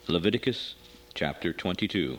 Leviticus chapter 22.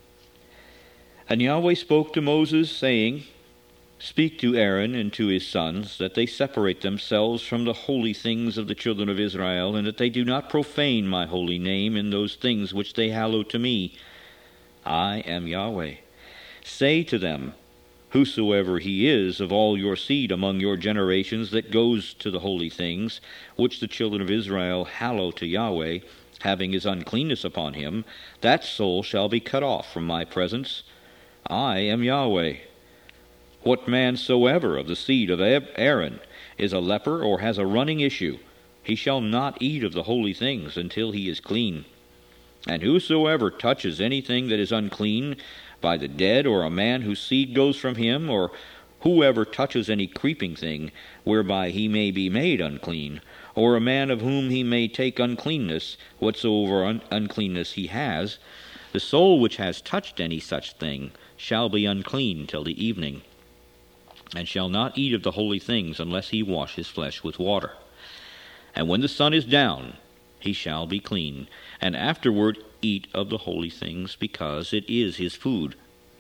And Yahweh spoke to Moses, saying, Speak to Aaron and to his sons, that they separate themselves from the holy things of the children of Israel, and that they do not profane my holy name in those things which they hallow to me. I am Yahweh. Say to them, Whosoever he is of all your seed among your generations that goes to the holy things, which the children of Israel hallow to Yahweh, having his uncleanness upon him, that soul shall be cut off from my presence. I am Yahweh. What man soever of the seed of Aaron is a leper or has a running issue, he shall not eat of the holy things until he is clean. And whosoever touches anything that is unclean by the dead, or a man whose seed goes from him, or whoever touches any creeping thing, whereby he may be made unclean, or a man of whom he may take uncleanness, whatsoever uncleanness he has, the soul which has touched any such thing shall be unclean till the evening, and shall not eat of the holy things unless he wash his flesh with water. And when the sun is down, he shall be clean, and afterward eat of the holy things, because it is his food.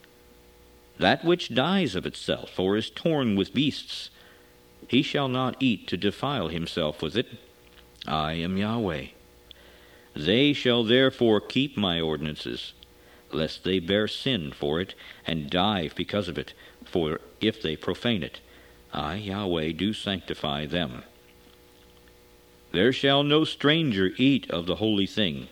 That which dies of itself, or is torn with beasts, he shall not eat to defile himself with it. I am Yahweh. They shall therefore keep my ordinances, lest they bear sin for it, and die because of it, for if they profane it, I, Yahweh, do sanctify them. There shall no stranger eat of the holy thing.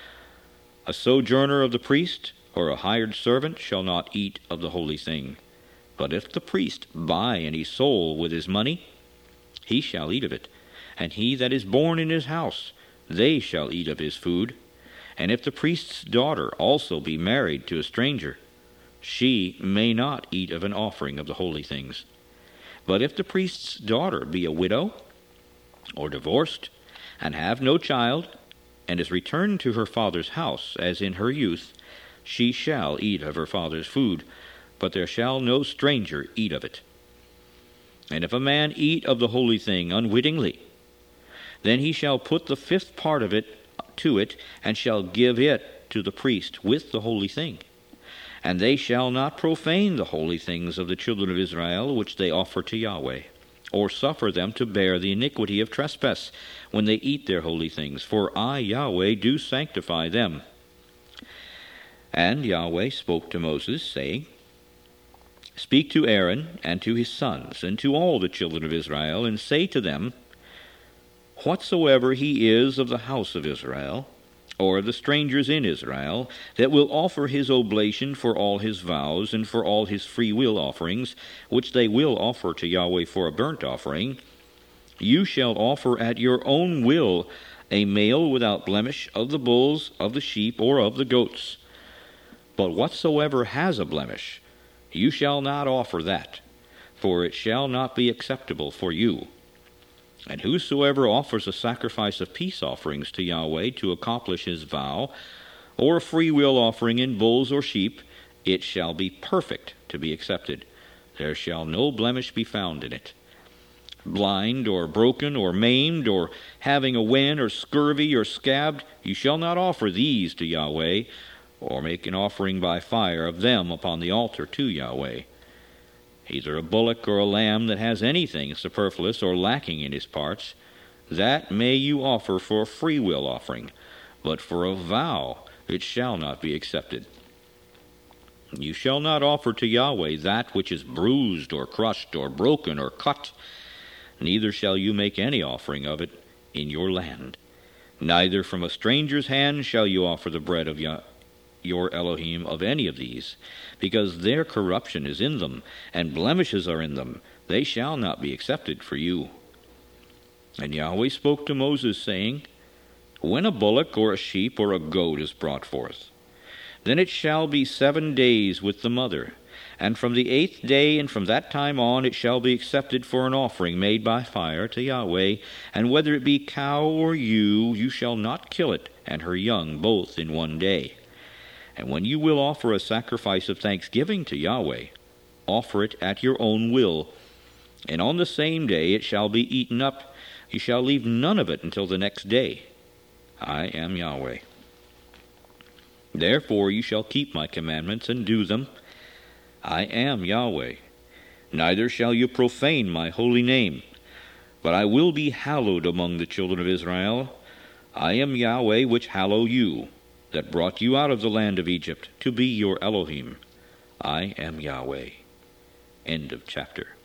A sojourner of the priest, or a hired servant, shall not eat of the holy thing. But if the priest buy any soul with his money, he shall eat of it. And he that is born in his house, they shall eat of his food. And if the priest's daughter also be married to a stranger, she may not eat of an offering of the holy things. But if the priest's daughter be a widow, or divorced, and have no child, and is returned to her father's house, as in her youth, she shall eat of her father's food, but there shall no stranger eat of it. And if a man eat of the holy thing unwittingly, then he shall put the fifth part of it to it, and shall give it to the priest with the holy thing. And they shall not profane the holy things of the children of Israel, which they offer to Yahweh, or suffer them to bear the iniquity of trespass when they eat their holy things, for I, Yahweh, do sanctify them. And Yahweh spoke to Moses, saying, Speak to Aaron and to his sons, and to all the children of Israel, and say to them, Whatsoever he is of the house of Israel, or of the strangers in Israel, that will offer his oblation for all his vows, and for all his freewill offerings, which they will offer to Yahweh for a burnt offering, you shall offer at your own will a male without blemish of the bulls, of the sheep, or of the goats. But whatsoever has a blemish, you shall not offer that, for it shall not be acceptable for you. And whosoever offers a sacrifice of peace offerings to Yahweh to accomplish his vow, or a freewill offering in bulls or sheep, it shall be perfect to be accepted. There shall no blemish be found in it. Blind, or broken, or maimed, or having a wen, or scurvy, or scabbed, you shall not offer these to Yahweh, or make an offering by fire of them upon the altar to Yahweh. Either a bullock or a lamb that has anything superfluous or lacking in his parts, that may you offer for a freewill offering, but for a vow it shall not be accepted. You shall not offer to Yahweh that which is bruised, or crushed, or broken, or cut, neither shall you make any offering of it in your land. Neither from a stranger's hand shall you offer the bread of your Elohim of any of these, because their corruption is in them, and blemishes are in them. They shall not be accepted for you. And Yahweh spoke to Moses, saying, When a bullock or a sheep or a goat is brought forth, then it shall be 7 days with the mother, and from the 8th day and from that time on it shall be accepted for an offering made by fire to Yahweh. And whether it be cow or ewe, you shall not kill it and her young both in 1 day. And when you will offer a sacrifice of thanksgiving to Yahweh, offer it at your own will. And on the same day it shall be eaten up. You shall leave none of it until the next day. I am Yahweh. Therefore you shall keep my commandments and do them. I am Yahweh. Neither shall you profane my holy name, but I will be hallowed among the children of Israel. I am Yahweh which hallow you, that brought you out of the land of Egypt, to be your Elohim. I am Yahweh. End of chapter.